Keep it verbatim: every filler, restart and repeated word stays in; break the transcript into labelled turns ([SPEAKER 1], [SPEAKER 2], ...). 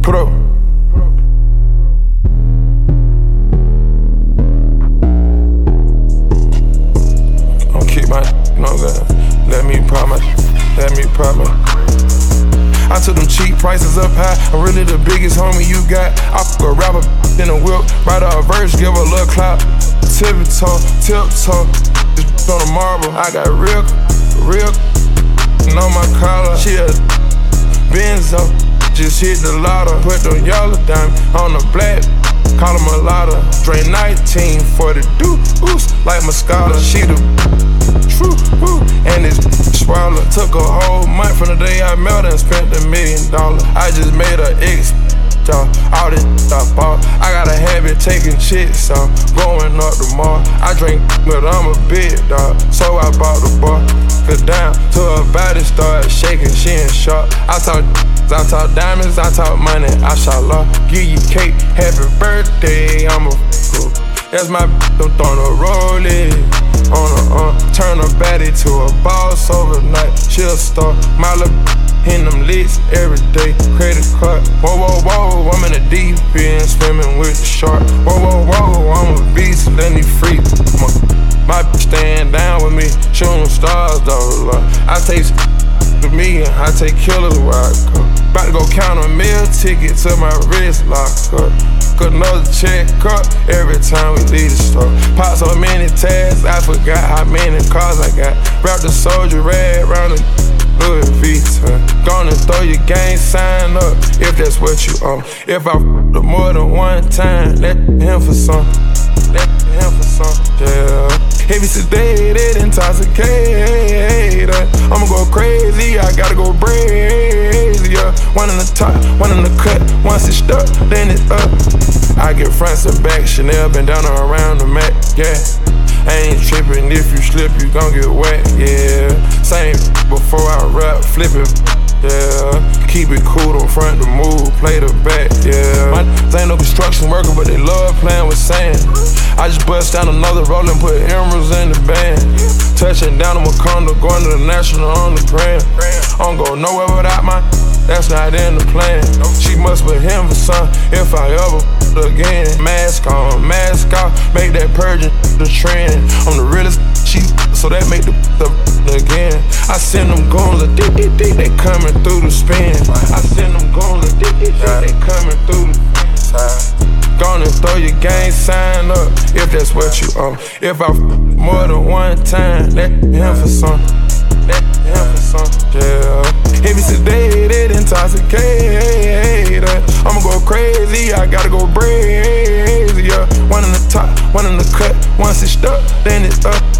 [SPEAKER 1] Put up. Don't keep my, you know that. Let me pop my, let me pop my. I took them cheap prices up high. I'm really the biggest homie you got. I fuck a rapper in a whip, write a verse, give a little clout. Tiptoe, tiptoe, just on the marble. I got real, real on my collar. She a Benzo, just hit the lotto. Put the yellow diamond on the black, call him a lotta. Drain nineteen for the deuce, like Moscato. She the true, woo, and it's swallow. Took a whole month from the day I met her and spent a million dollars. I just made her ex, dog. All this I bought. I got a habit taking chicks, so going up the mall. I drink, but I'm a big dog, so I bought the bar. Get down to her body, start shaking, she in shock. I talk, I talk diamonds, I talk money, I shall law. Give you cake, happy birthday, I'm a fool. That's my bitch, I'm throwing a rollie on her arm. Turn her baddie to a boss overnight. She'll star, my little in them licks every day. Credit card, whoa, whoa, whoa, I'm in the deep end, swimming with the shark. Whoa, whoa, whoa, I'm a beast, let me free. My, my bitch stand down with me, shooting stars, though. I take to me, I take killers where I go. About to go count a meal ticket to my wrist lock up. Got another check up every time we leave the store. Pop so many tags, I forgot how many cars I got. Wrap the soldier rag round the Louis Vuitton. Gonna throw your gang sign up if that's what you own. If I f***ed her more than one time, let him for some. Let him for some, yeah. If it's sedated, intoxicated, I'ma go crazy, I gotta go brazy, yeah. One in the top, one in the cut, once it's stuck, then it's up. I get fronts and back, Chanel been down around the mat, yeah. I ain't trippin', if you slip, you gon' get wet, yeah. Same before I rap, flip it, yeah. Keep it cool, don't front the move, play the back, yeah. My ain't no construction worker, but they love playing with sand. I just bust down another roll and put emeralds in the band. Touching down in Wakanda, going to the national on the gram. I don't go nowhere without my, that's not in the plan. She must be him for some, if I ever again. Mask on, mask off, make that purging the trend. I'm the realest, she, so that make the, the again. I send them goons, a dick, dick, dick, they coming through the spin. I send them goons, a dick, dick, dick, they coming through the spin. Gonna throw your gang sign up if that's what you own. If I f*** more than one time, let him for some. Let him for some, yeah. If it's sedated, intoxicated, I'ma go crazy, I gotta go brazy, yeah. One in the top, one in the cut, once it's stuck, then it's up.